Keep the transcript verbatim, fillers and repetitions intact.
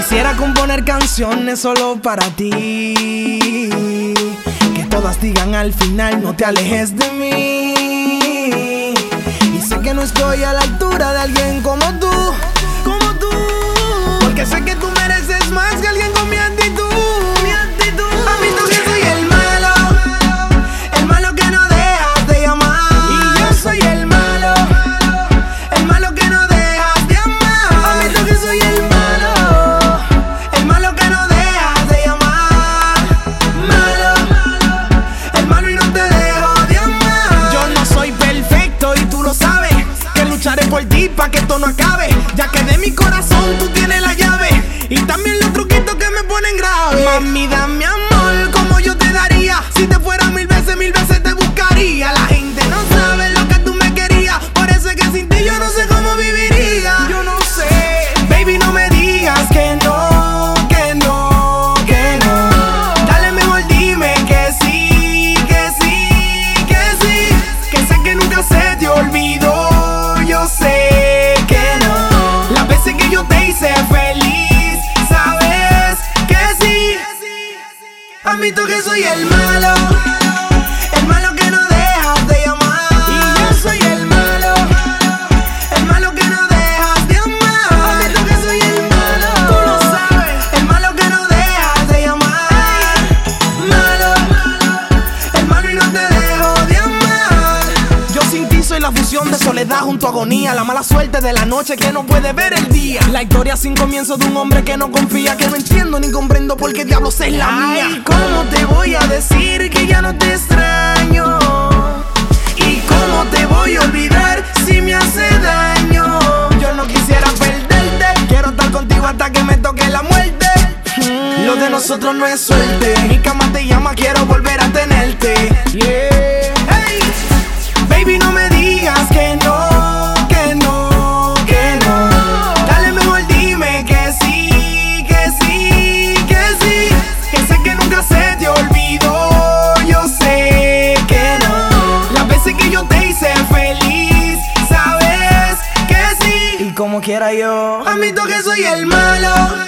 Quisiera componer canciones solo para ti, que todas digan al final no te alejes de mí. Y sé que no estoy a la altura de alguien como tú, como tú, porque sé que tú mereces más que alguien con mi actitud, mi actitud. Admito que soy el malo, el malo que no dejas de amar. Y yo soy el malo, el malo que no dejas de amar. Admito que soy el malo, el malo que no dejas de amar. Malo, el malo y no te dejo de amar. Yo no soy perfecto y tú lo sabes, que lucharé por ti pa' que esto no acabe, ya que de mi corazón tú tienes la llave y también los truquitos que me ponen grave. Mami, dame amor como yo te daría, si te fuera mil veces, mil veces te buscaría. La gente no sabe lo que tú me querías, por eso es que sin ti yo no sé cómo viviría. Yo no sé, baby, no me digas que no, que no, que no. Dale, mejor dime que sí, que sí, que sí, que sé que nunca se te olvidó. Yo sé que no, las veces que yo te hice feliz, sabes que sí. Admito que soy el malo, el malo que no dejas de amar. Y yo soy el malo, el malo que no dejas de amar. Admito que soy el malo, tú lo sabes, el malo que no dejas de amar. Malo, el malo y no te dejo de amar. Yo sin ti soy la fusión de soledad junto a agonía, la mala suerte de la noche que no puede ver el día, la historia sin comienzo de un hombre que no confía, que no entiendo ni comprendo por qué diablos es la mía. Ay, ¿cómo te voy a decir que ya no te extraño? ¿Y cómo te voy a olvidar si me hace daño? Yo no quisiera perderte, quiero estar contigo hasta que me toque la muerte. mm. Lo de nosotros no es suerte, mi cama te llama, quiero volver a tenerte. Yeah. Hey, baby, no me digas que no, que no, que no. Dale, mejor dime que sí, que sí, que sí, que sé que nunca se te olvidó. Yo sé que no, las veces que yo te hice feliz, sabes que sí. Y como quiera yo admito que soy el malo,